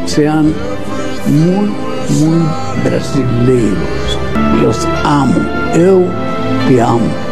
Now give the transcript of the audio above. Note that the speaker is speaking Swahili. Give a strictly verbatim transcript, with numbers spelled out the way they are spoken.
sean muy, muy brasileiros. Los amo. Eu te amo.